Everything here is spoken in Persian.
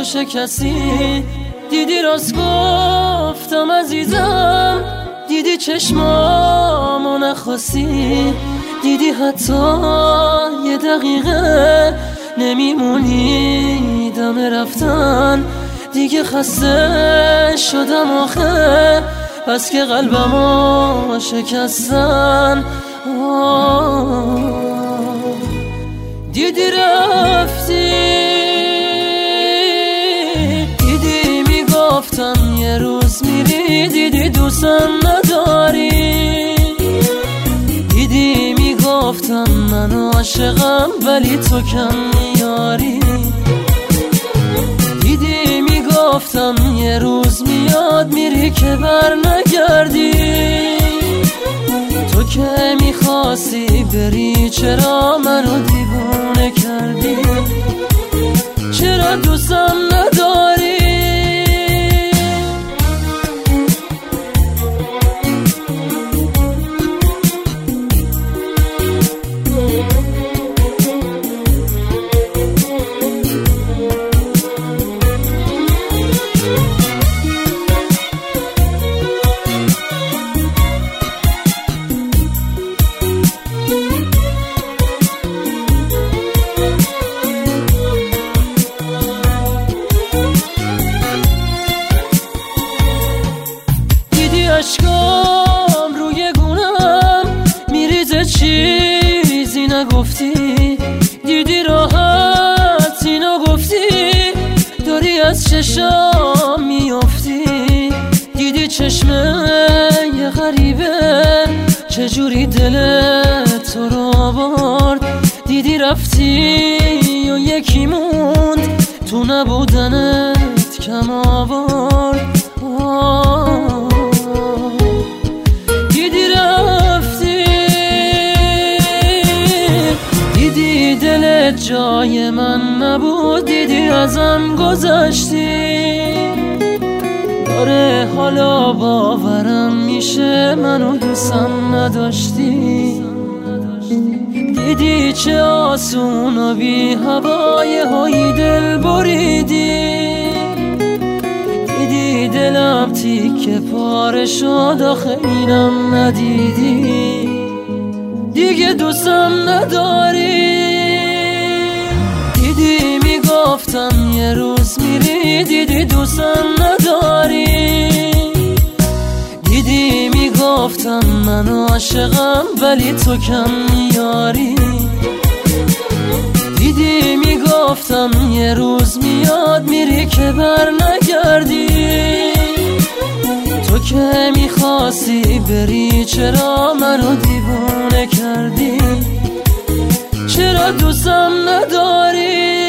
تو شکستی. دیدی راست گفتم عزیزم، دیدی چشمامو نخواستی. دیدی حتی یه دقیقه نمیمونی دم رفتن. دیگه خسته شدم آخه، بس که قلبمو شکستن. دیدی رفتی، دیدی میگفتم یه روز میری. دیدی دوستم نداری، دیدی میگفتم من عاشقم ولی تو کم میاری. دیدی میگفتم یه روز میاد میری که بر نگردی. تو که میخواستی بری چرا منو دیوونه کردی؟ چرا دوستم نداری؟ اشکام روی گونم میریزه چیزی نگفتی. دیدی راحت اینو گفتی، داری از چشام میافتی. دیدی چشمه یه غریبه چجوری دل تو رو آورد. دیدی رفتی و یکی موند تو نبودنت کم آورد. جای من نبود، دیدی ازم گذشتی. داره حالا باورم میشه منو دوستم نداشتی. دیدی چه آسون و بی هوای هایی دل بریدی. دیدی دلم تیکه پاره شد آخه اینم ندیدی. دیگه دوستم نداری. دیدی میگفتم یه روز میری، دیدی دوستم نداری. دیدی میگفتم من عاشقم ولی تو کم میاری. دیدی میگفتم یه روز میاد میری که بر نگردی. تو که میخواستی بری چرا منو دیوونه کردی؟ چرا دوستم نداری؟